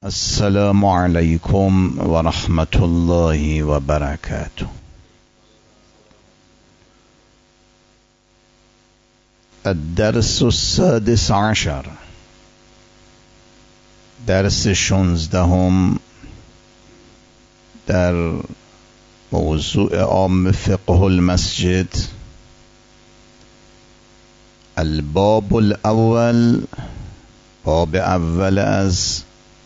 السلام علیکم و رحمت الله و برکاته. الدرس السادس عشر، درس 16 در موضوع عام فقه المسجد. الباب الاول، باب اول از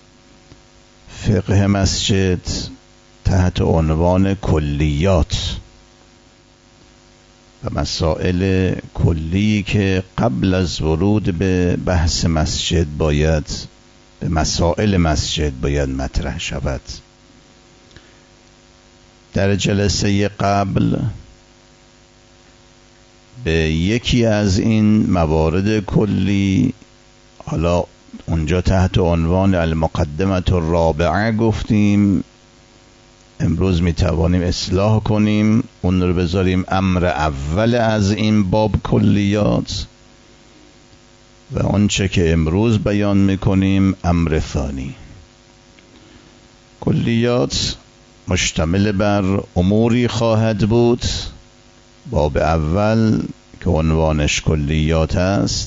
فقه مسجد تحت عنوان کلیات و مسائل کلی که قبل از ورود به بحث مسجد باید به مسائل مسجد باید مطرح شود. در جلسه قبل به یکی از این موارد کلی، حالا اونجا تحت عنوان المقدمه الرابعه گفتیم، امروز میتوانیم اصلاح کنیم اون رو بذاریم امر اول از این باب کلیات و آنچه که امروز بیان میکنیم امر ثانی. کلیات مشتمل بر اموری خواهد بود. باب اول که عنوانش کلیات است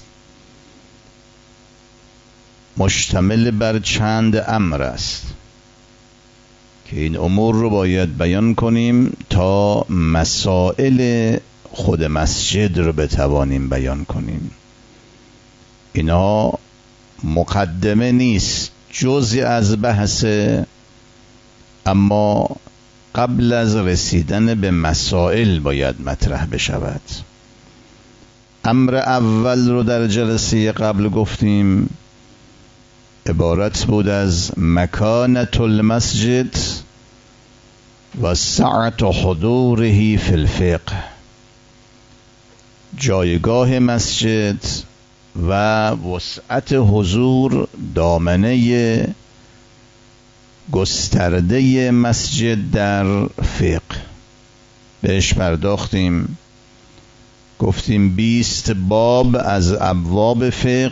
مشتمل بر چند امر است که این امور رو باید بیان کنیم تا مسائل خود مسجد رو بتوانیم بیان کنیم. اینا مقدمه نیست، جزئی از بحث، اما قبل از رسیدن به مسائل باید مطرح بشود. امر اول رو در جلسه قبل گفتیم عبارت بود از مکانة المسجد و سعة حضوره فی الفقه، جایگاه مسجد و وسعت حضور، دامنه گسترده مسجد در فقه. بهش پرداختیم، گفتیم 20 باب از ابواب فقه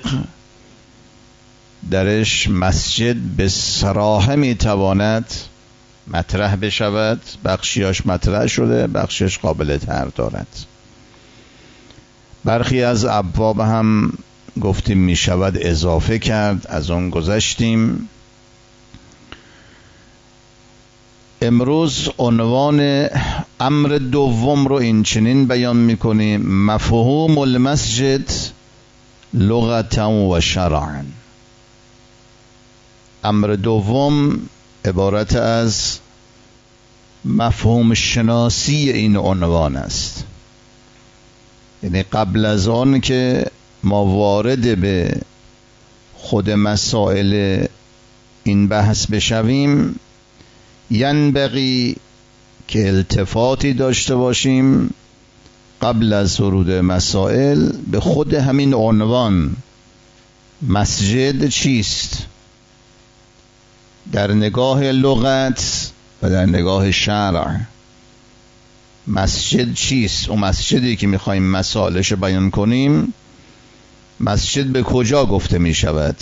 درش مسجد به صراحه میتواند مطرح بشود، بخشیاش مطرح شده، بخشیاش قابل طرح دارد. برخی از ابواب هم گفتیم میشود اضافه کرد، از اون گذشتیم. امروز عنوان امر دوم رو این چنین بیان میکنیم: مفهوم المسجد لغتا و شرعا. امر دوم عبارت از مفهوم شناسی این عنوان است. یعنی قبل از آن که ما وارد به خود مسائل این بحث بشویم، ینبغی که التفاتی داشته باشیم قبل از ورود مسائل به خود همین عنوان مسجد چیست در نگاه لغت و در نگاه شرع. مسجد چیست؟ اون مسجدی که میخوایم مسائلش بیان کنیم، مسجد به کجا گفته می شود؟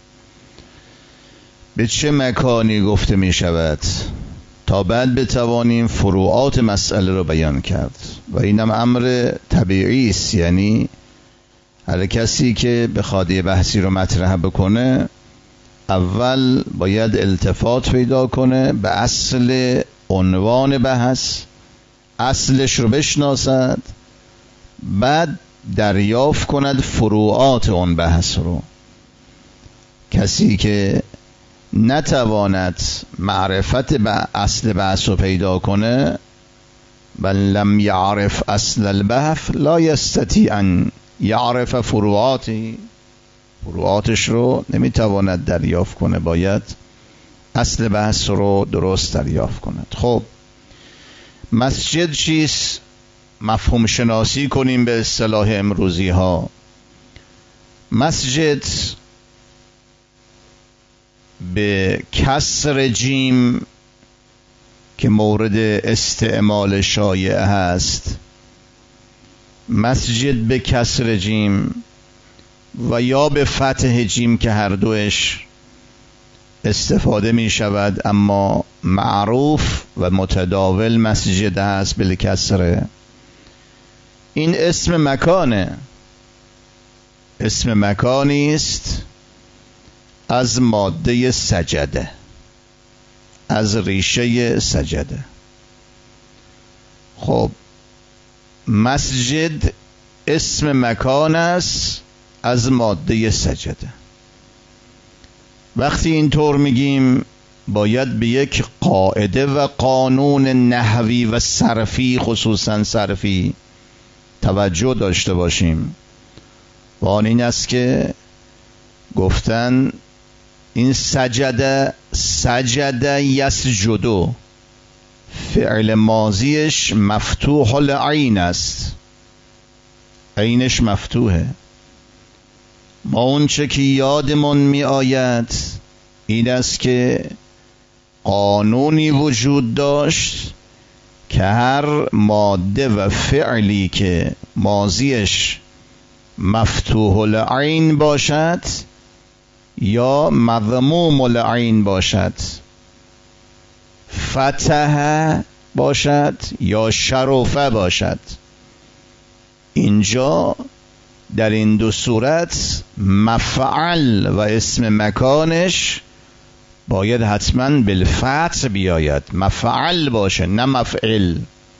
به چه مکانی گفته می شود؟ تا بعد بتوانیم فروعات مسئله رو بیان کرد. و اینم امر طبیعی است، یعنی هر کسی که بخواد یه بحثی رو مطرح بکنه اول باید التفات پیدا کنه به اصل عنوان بحث، اصلش رو بشناسد، بعد دریافت کند فروعات اون بحث رو. کسی که نتواند معرفت به اصل بحث رو پیدا کنه، بل لم یعرف اصل البحث لا یستطیع ان یعرف فروعاتش رو نمیتواند دریافت کنه، باید اصل بحث رو درست دریافت کند. خب مسجد چیست؟ مفهوم شناسی کنیم به اصطلاح امروزی ها. مسجد به کسر جیم که مورد استعمال شایع هست، مسجد به کسر جیم و یا به فتح جیم که هر دوش استفاده می شود، اما معروف و متداول مسجد هست بالکسره. این اسم مکانه، اسم مکانی است از ماده سجده، از ریشه سجده. خب مسجد اسم مکان است از ماده سجده. وقتی اینطور میگیم باید به یک قاعده و قانون نحوی و صرفی، خصوصا صرفی، توجه داشته باشیم. و آن این است که گفتن این سجده یسجدو، فعل ماضیش مفتوح العین است، عینش مفتوحه. ما اون چه که یادمون می آید این است که قانونی وجود داشت که هر ماده و فعلی که ماضیش مفتوح العین باشد یا مضموم العین باشد، فتح باشد یا شرفه باشد، اینجا در این دو صورت مفعل و اسم مکانش باید حتما بالفتح بیاید، مفعل باشه نه مفعل.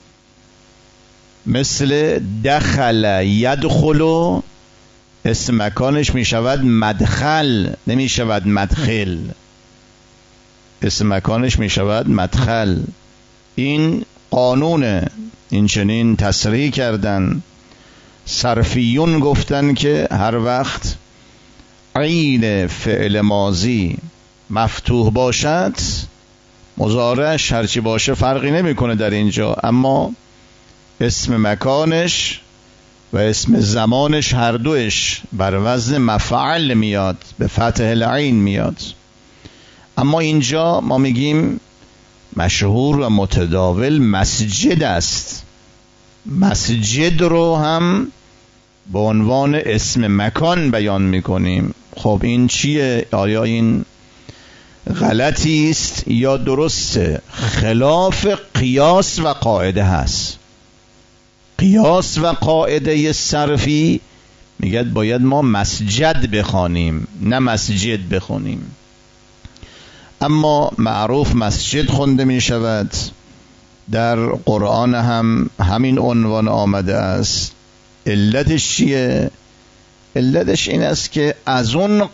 مثل دخل یدخلو، اسم مکانش می شود مدخل، نمی شود مدخل، اسم مکانش می شود مدخل. این قانونه، این چنین تصریح کردن صرفیون، گفتن که هر وقت عین فعل ماضی مفتوح باشد، مضارعش هرچی باشه فرقی نمیکنه در اینجا، اما اسم مکانش و اسم زمانش هر دوش بر وزن مفعل میاد، به فتح العین میاد. اما اینجا ما میگیم مشهور و متداول مسجد است، مسجد رو هم به عنوان اسم مکان بیان میکنیم. خب این چیه؟ آیا این غلطی است یا درسته؟ خلاف قیاس و قاعده هست. قیاس و قاعده صرفی میگه باید ما مسجد بخوانیم نه مسجد بخونیم، اما معروف مسجد خونده می شود. در قرآن هم همین عنوان آمده است. علتش چیه؟ علتش این است که از اون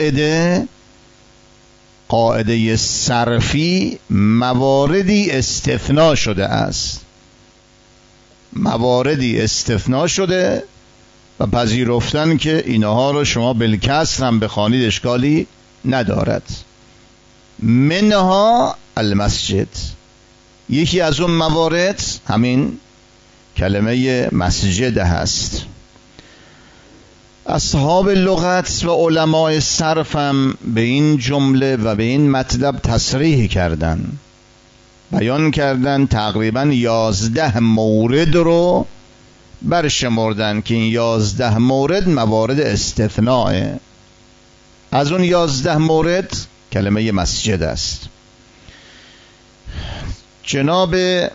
قاعده صرفی مواردی استثناء شده است، مواردی استثناء شده و پذیرفتن که اینها رو شما بالکسر هم بخوانید اشکالی ندارد. منها المسجد، یکی از اون موارد همین کلمه مسجد هست. اصحاب لغت و علماء صرف هم به این جمله و به این مطلب تصریح کردن، بیان کردن، تقریبا 11 مورد رو برشمردن که این 11 مورد موارد استثناء. از اون 11 مورد کلمه مسجد است. جناب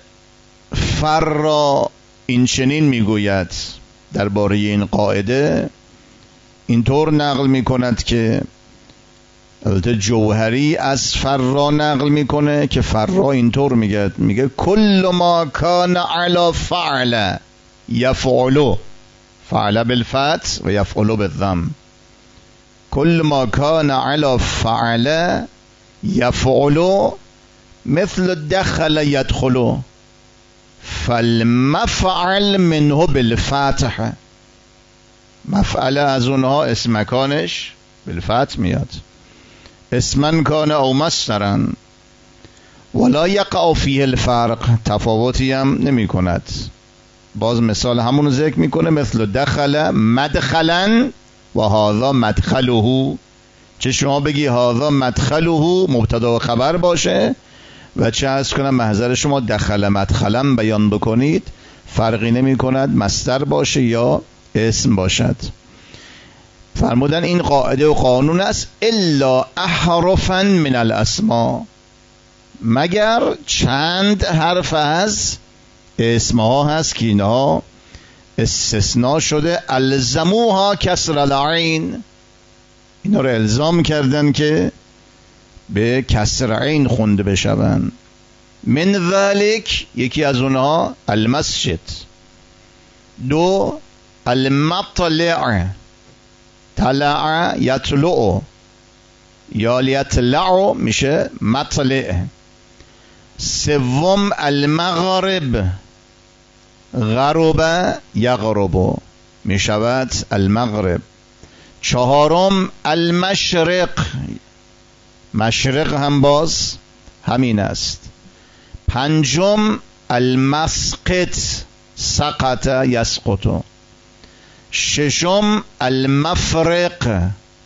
فرا این چنین میگوید درباره این قاعده، اینطور نقل میکند که البته جوهری از فرا نقل میکنه که فرا اینطور میگه کل ما کان علی فعل یفعلو، فعل بالفتح و یفعلو بالضم، کل ما کان علی فعل یفعلو مثل دخل یدخلو فالمفعل منه بالفتح. مفعل از اونها اسم مکانش بالفتح میاد، اسمن کان او مصدرن ولا یقع فیه الفرق، تفاوتی هم نمی کند. باز مثال همون ذکر میکنه، مثل دخل مدخلا و هذا مدخله، چه شما بگی هذا مدخله مبتدا و خبر باشه و چه از کنم محضر شما دخل مدخلا بیان بکنید، فرقی نمی کند مصدر باشه یا اسم باشد. فرمودن این قاعده و قانون است الا احرفا من الاسماء، مگر چند حرف از اسمها هست که اینها استثناء شده. الزموها کسر العین، اینا رو الزام کردن که به کسر عین خونده بشون. من ذلک، یکی از اونها المسجد. دو المطلع، طلع یطلع یا لیطلع میشه مطلع. سوم المغرب، غرب یغرب میشود المغرب. چهارم المشرق، مشرق هم باز همین است. پنجم المسقط، سقط یسقط. ششم المفرق.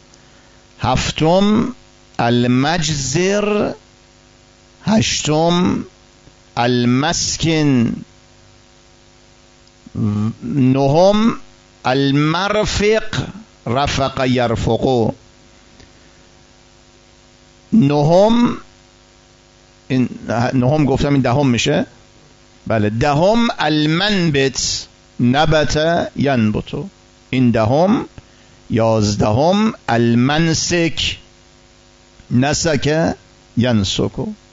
هفتم المجزر. هشتم المسکن. نهم المرفق، رفق یرفق. نهم گفتم این دهم میشه. بله دهم المنبت، نبت ینبت. این دهم. یازدهم المنسک، نسک ینسک.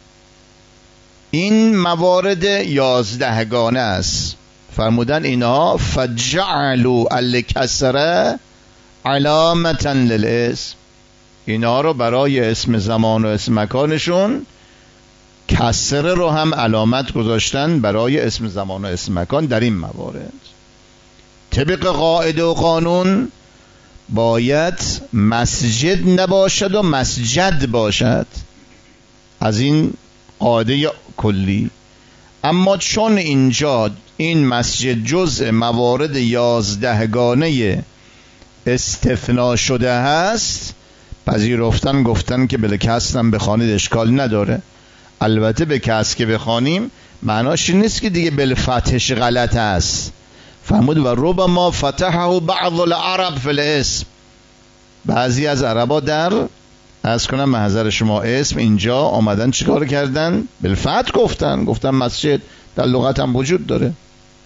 این موارد 11 گانه است. فرمودن اینها فجعلوا الکسره علامتا للاسم، اینا رو برای اسم زمان و اسم مکانشون کسره رو هم علامت گذاشتن برای اسم زمان و اسم مکان. در این موارد طبق قاعده و قانون باید مسجد نباشد و مسجد باشد، از این قاعده کلی. اما چون اینجا این مسجد جزء موارد 11 گانه استثناء شده هست، پذیرفتن گفتن که بله کسر هم بخوانید اشکال نداره. البته به کسر که بخوانیم معناش نیست که دیگه بالفتحش غلط است. فرمود و ربما فتحه بعض العرب فی الاسم، بعضی از عربا در از کنم محضر شما اسم اینجا آمدن چیکار کردن؟ بالفتح گفتن مسجد، در لغت هم وجود داره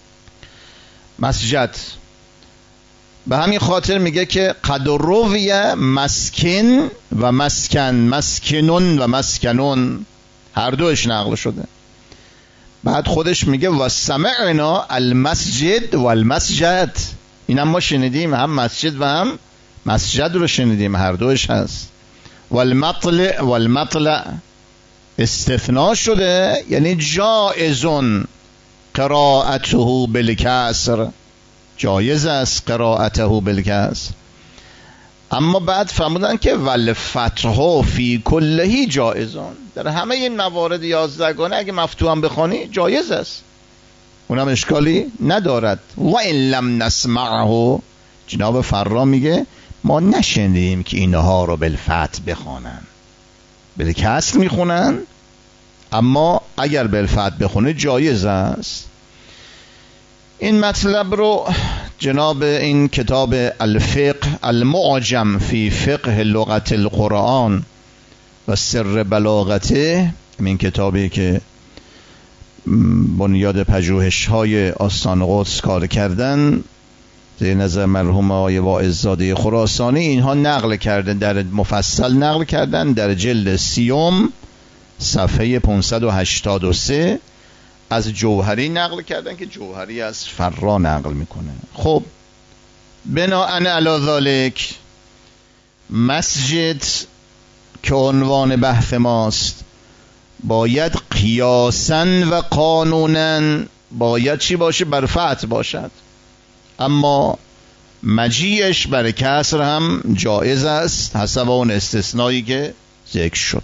مسجد. به همین خاطر میگه که قد روی مسکن و مسکن، مسکنون و مسکنون، هر دوش نقل شده. بعد خودش میگه و سمعنا المسجد و المسجد، این هم ما شنیدیم، هم مسجد و هم مسجد رو شنیدیم، هر دوش هست. والمطلع والمطلع استثناء شده، یعنی جائزون قراءته بالکسر، جایز است قراءته بالکسر. اما بعد فرمودن که والفتح فی کله جائزون، در همه این موارد 11 گانه اگه مفتوح هم بخوانی جایز است، اونم اشکالی ندارد. و این لم نسمعه، جناب فرا میگه ما نشنیدیم که اینها رو بالفتح بخوانن، بالکسر میخونن، اما اگر بالفتح بخونه جایز است. این مطلب رو جناب این کتاب الفقه المعجم فی فقه لغت القرآن و سر بلاغته، این کتابی که بنیاد پژوهش‌های آستان قدس کار کردن زیر نظر مرحوم آقای واعظ‌زاده خراسانی، اینها نقل کردن، در مفصل نقل کردن در جلد 30 صفحه 583 از جوهری نقل کردن که جوهری از فرا نقل میکنه. خب بناء علی ذالک مسجد که عنوان بحث ماست باید قیاساً و قانوناً باید چی باشه؟ بر فتح باشد، اما مجیعش بر کسر هم جایز است حسب اون استثنایی که ذکر شد.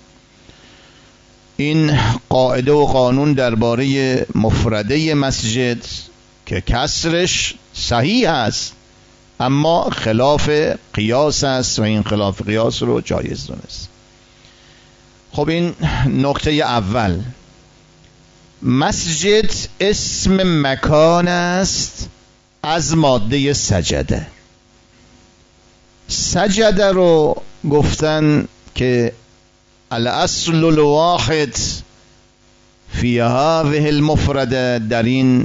این قاعده و قانون درباره مفرده مسجد که کسرش صحیح است اما خلاف قیاس است و این خلاف قیاس رو جایز دونست. خب این نکته اول. مسجد اسم مکان است از ماده سجده. سجده رو گفتن که الاصل الواحد فی هذه المفرده، در این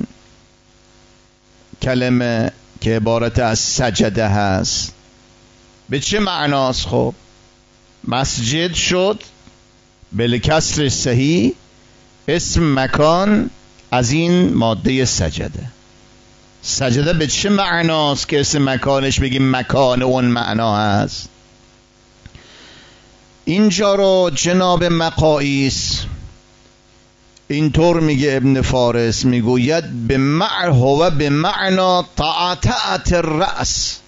کلمه که عبارت از سجده هست، به چه معناست؟ خب مسجد شد بالکسر صحیح اسم مکان از این ماده سجده. سجده به چه معناست که اسم مکانش بگیم مکان اون معنا هست؟ اینجا رو جناب مقایس اینطور میگه، ابن فارس میگوید هو به معنا طاعت الرأس،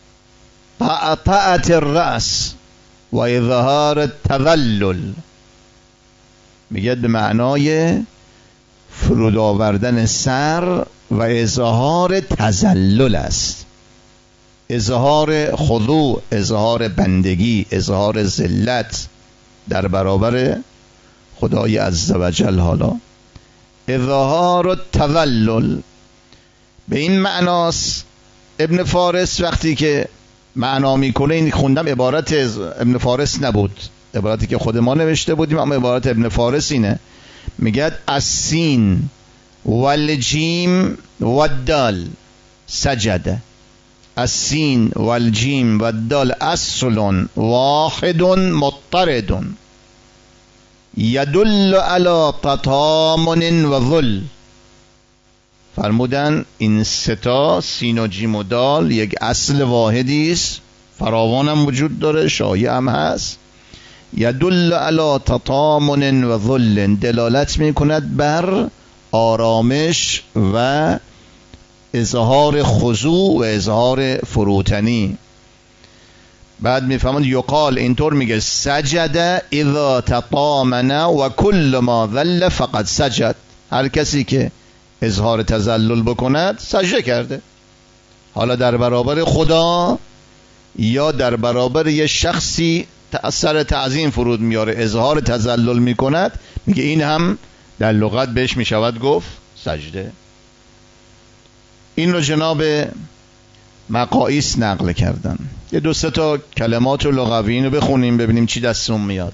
طاعت الرأس و اظهار التذلل. میگه به معنای فرود آوردن سر و اظهار تذلل است، اظهار خضوع، اظهار بندگی، اظهار ذلت در برابر خدای عزوجل. حالا اظهار التذلل به این معناست. ابن فارس وقتی که معنا میکنه، این خوندم عبارت ابن فارس نبود، عبارتی که خود ما نوشته بودیم، اما عبارت ابن فارس اینه، میگه السین والجیم والدال سجده. السین والجیم والدال اصل واحد مضطرد یدل علی تطامن و ذل. فرمودن این ستا، سین و جیم و دال، یک اصل واحدی است، فراوان هم وجود داره، شایع هم هست. یدل علی تطامن و ذل، دلالت میکند بر آرامش و اظهار خضوع و اظهار فروتنی. بعد میفهمند یقال، اینطور میگه سجده اذا تطامن و کل ما ذل فقد سجد. هر کسی که اظهار تذلل بکند سجده کرده، حالا در برابر خدا یا در برابر یه شخصی اثر تعظیم فرود میاره، اظهار تذلل میکند، میگه این هم در لغت بهش میشود گفت سجده. این رو جناب مقایس نقل کردن. یه دو سه تا کلمات لغوی رو بخونیم ببینیم چی دستمون میاد.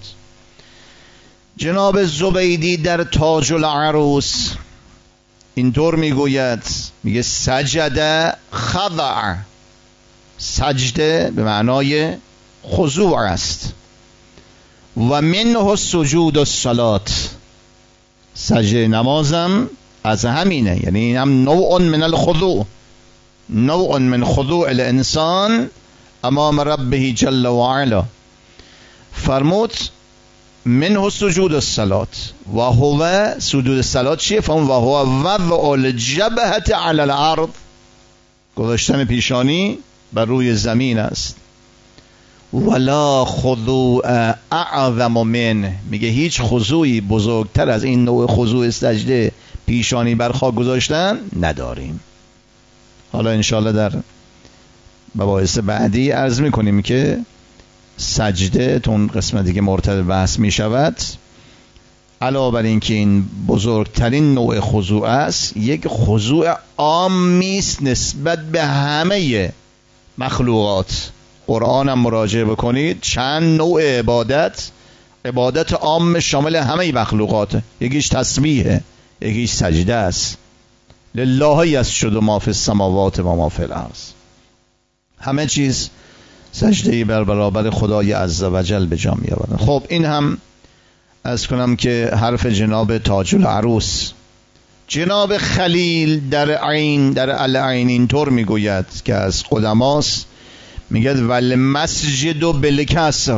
جناب زبیدی در تاج العروس اینطور میگوید، میگه سجده خضع، سجده به معنای خضوع است. و منه سجود الصلات، سجده نمازم از همینه، یعنی این هم نوع من الخضوع، نوع من خضوع الانسان امام ربه جل و علا. فرمود منه سجود الصلات و هو سجود الصلات چیه؟ فرمود و هو وضع الجبهة علی الارض، گذاشتن پیشانی بر روی زمین است. ولا خضوع اعظم من، میگه هیچ خضوعی بزرگتر از این نوع خضوع سجده، پیشانی بر خاک گذاشتن، نداریم. حالا انشاءالله در مباحث بعدی عرض میکنیم که سجده تون قسمتی که مرتبط بحث میشود، علاوه بر این که این بزرگترین نوع خضوع است، یک خضوع عامی است نسبت به همه مخلوقات. قرآن هم مراجعه بکنید، چند نوع عبادت عام شامل همه مخلوقات، یکیش تسبیحه، یکیش سجده است. لله یسجد ما فی السماوات و ما فی الارض، همه چیز سجده‌ای بر برابر خدای عزوجل به جا می‌آورند. خب این هم از کنم که حرف جناب تاج العروس. جناب خلیل در العین اینطور میگوید که از قدماست، میگه والمسجد بالکسر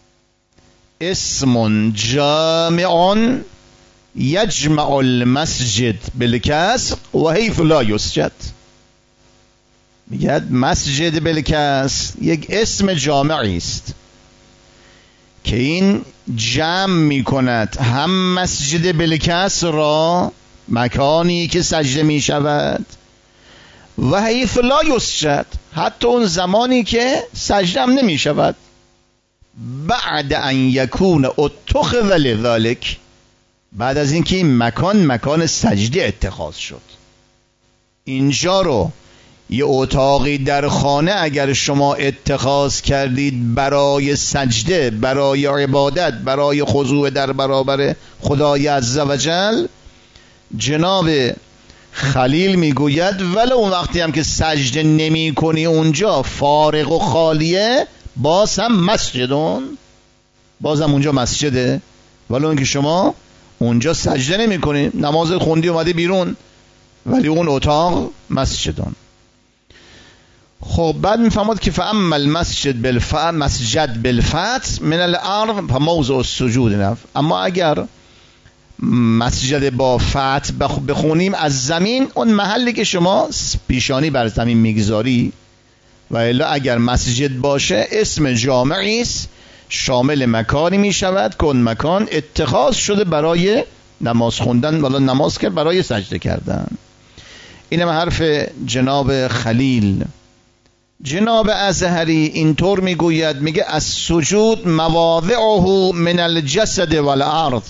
اسم جامع یجمع المسجد بالکسر و حیث لا یسجد. میگه مسجد بالکسر یک اسم جامعی است که این جمع میکند هم مسجد بالکسر را، مکانی که سجده میشود، و حیث لا یسجد، حتی اون زمانی که سجده هم نمی شود، بعد ان یکون اتخذ لذلک، بعد از اینکه این مکان سجده اتخاذ شد. اینجا رو یه اتاقی در خانه اگر شما اتخاذ کردید برای سجده، برای عبادت، برای خضوع در برابر خدای عزوجل، جناب خلیل میگوید ولو اون وقتی هم که سجده نمی کنی اونجا فارغ و خالیه، باز هم مسجدون، باز هم اونجا مسجده، ولو اینکه شما اونجا سجده نمی کنی، نماز خوندی اومدی بیرون، ولی اون اتاق مسجدون. خب بعد میفهمد که فاما المسجد بالفتح من الارض فموضع السجود نف. اما اگر مسجد با فتح بخونیم از زمین، اون محلی که شما پیشانی بر زمین میگذاری، و الا اگر مسجد باشه اسم جامعی است شامل مکانی میشود که اون مکان اتخاذ شده برای نماز خوندن، ولی نماز کرد برای سجده کردن. اینم حرف جناب خلیل. جناب ازهری اینطور میگوید، میگه السجود مواضعه من الجسد والارض.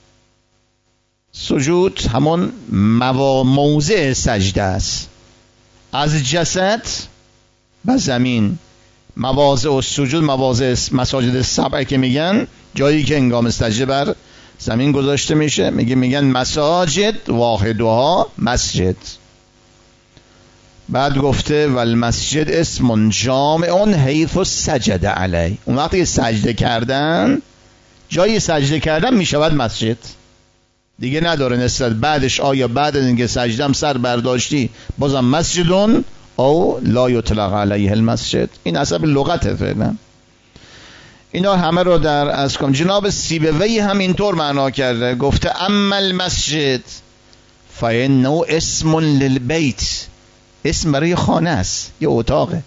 سجود همون موضع سجده است، از جسد به زمین. مواضع السجود، مواضع مساجد سبع که میگن جایی که هنگام سجده بر زمین گذاشته میشه، میگن مساجد واحدها مسجد. بعد گفته والمسجد اسم جامع حیث سجد علی. اون وقتی سجده کردن، جایی سجده کردن میشود مسجد دیگه، نداره نسبت بعدش آیا بعد از اینکه سجدم سر برداشتی بازم مسجدون او لا یطلق علیه المسجد. این حسب لغته فعلا. اینا همه رو در از کنم. جناب سیبوی هم اینطور معنا کرده، گفته اما المسجد فانه اسم للبیت، اسم برای خانه است، یه اتاقه.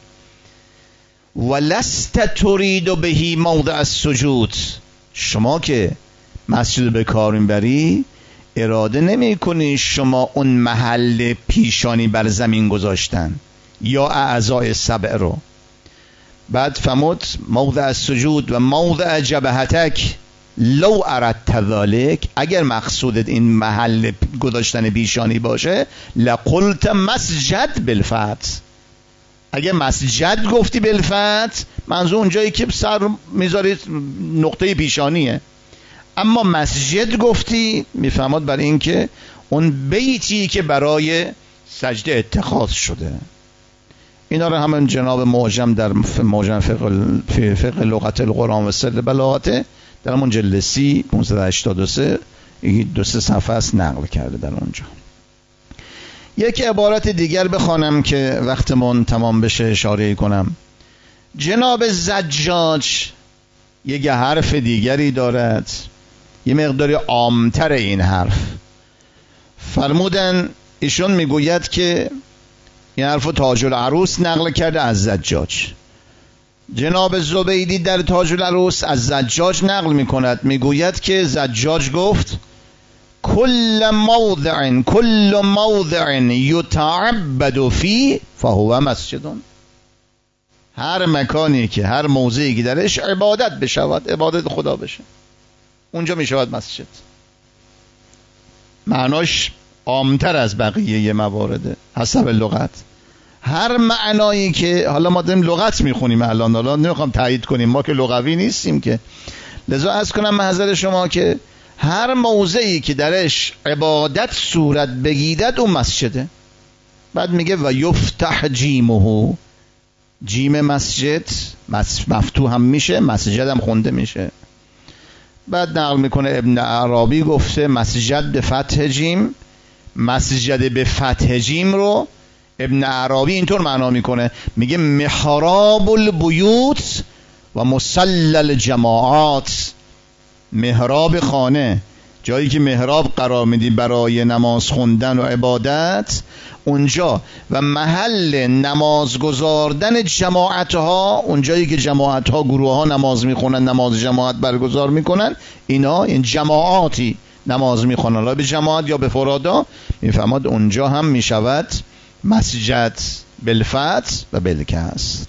ولست ترید بهی موضع السجود، شما که مسجد به کار میبری اراده نمی کنی شما اون محل پیشانی بر زمین گذاشتن یا اعضای سبع رو. بعد فرمود موضع السجود و موضع جبهتک لو اردت ذلک، اگر مقصودت این محل گذاشتن پیشانی باشه لقلت مسجد بالفتح، اگر مسجد گفتی بالفتح منظور اونجایی که سر میذارید نقطه پیشانیه، اما مسجد گفتی میفهمد برای این که اون بیتی که برای سجده اتخاذ شده. اینا رو همون جناب معجم در معجم فقه لغت القرآن و سر بلاغته در همون جلد 30 583 2-3 صفحه است نقل کرده در اونجا. یک عبارت دیگر بخوانم که وقتمون تمام بشه اشاره کنم. جناب زجاج یک حرف دیگری دارد، یه مقداری عامتر این حرف. فرمودن ایشون میگوید که این حرف تاج العروس نقل کرده از زجاج. جناب زبیدی در تاج العروس از زجاج نقل میکند، میگوید که زجاج گفت کل موضع یتعبد فی فهو مسجد. هر مکانی که هر موضعی که درش عبادت بشود، عبادت خدا بشه، اونجا میشود مسجد. معناش عامتر از بقیه موارده حسب لغت. هر معنایی که حالا ما داریم لغت میخونیم الان نمیخوام تایید کنیم، ما که لغوی نیستیم که، لذا عرض کنم محضر شما که هر موضعی که درش عبادت صورت بگیرد اون مسجده. بعد میگه و یفتح جیمه، جیم مسجد مفتوح هم میشه، مسجد هم خونده میشه. بعد نقل میکنه ابن عربی گفته مسجد به فتح جیم، مسجد به فتح جیم رو ابن عربی اینطور معنا میکنه، میگه محراب البیوت و مصلی الجماعات. محراب خانه، جایی که محراب قرار میدی برای نماز خوندن و عبادت اونجا، و محل نماز گذاردن جماعت ها، اونجایی که جماعت ها گروه ها نماز میخونن، نماز جماعت برگزار میکنن، اینا این جماعاتی نماز میخونن، لا به جماعت یا به فرادا، میفهمد اونجا هم میشود مسجد بالفتح و بالکسر.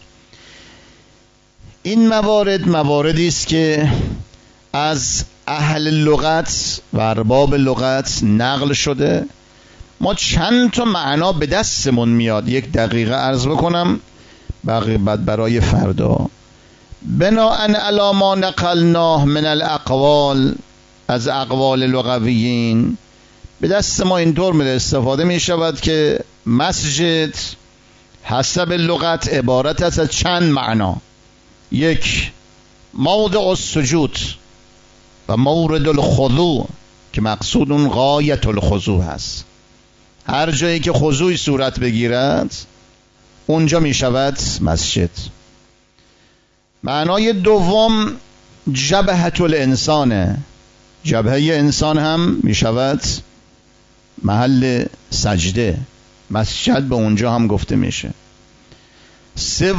این مواردی است که از اهل لغت و ارباب لغت نقل شده. ما چند تا معنا به دستمون میاد، 1 دقیقه عرض بکنم بقیه بعد برای فردا. بناءً علی ما نقلناه من الاقوال، از اقوال لغویین به دست ما اینطور میره استفاده میشود که مسجد حسب لغت عبارت است از چند معنا. 1 موضع السجود و مورد الخضوع که مقصود اون غایت الخضوع هست، هر جایی که خضوعی صورت بگیرد اونجا می شود مسجد. معنای دوم جبهة الانسانه، جبهه انسان هم می شود محل سجده، مسجد به اونجا هم گفته میشه. 3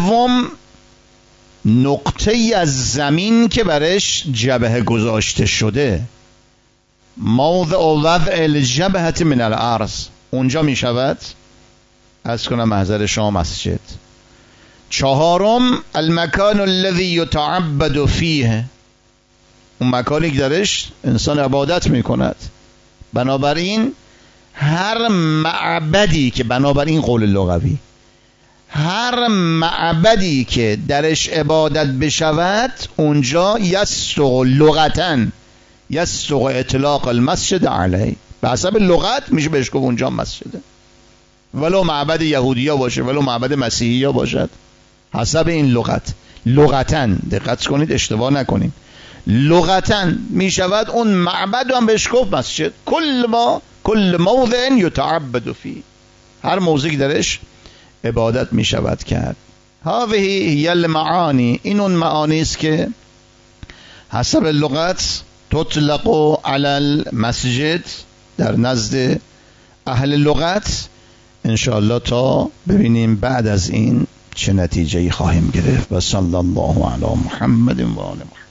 نقطه ای از زمین که برش جبهه گذاشته شده، موضع وضع الجبهة من الارض، اونجا می شود از کنم محضر شما مسجد. 4 المکان الذی یتعبد فیه، اون مکانی که درش انسان عبادت می کند. بنابراین هر معبدی که، بنابراین قول لغوی، هر معبدی که درش عبادت بشود اونجا یستغ لغتاً یستغ اطلاق المسجد علیه، به حسب لغت میشه بهش گفت اونجا مسجده، ولو معبد یهودیا باشه ولو معبد مسیحیا باشد، حسب این لغت. لغتاً دقت کنید اشتباه نکنید، لغتاً میشود اون معبد هم بهش گفت مسجد. کل موضع یتعبد فی، هر موضعی درش عبادت می شود کرد. هذه هی المعانی، این اون معانی است که حسب لغت تطلق علی المسجد در نزد اهل لغت. انشاءالله تا ببینیم بعد از این چه نتیجه‌ای خواهیم گرفت. و صلی الله علی محمد و آل محمد.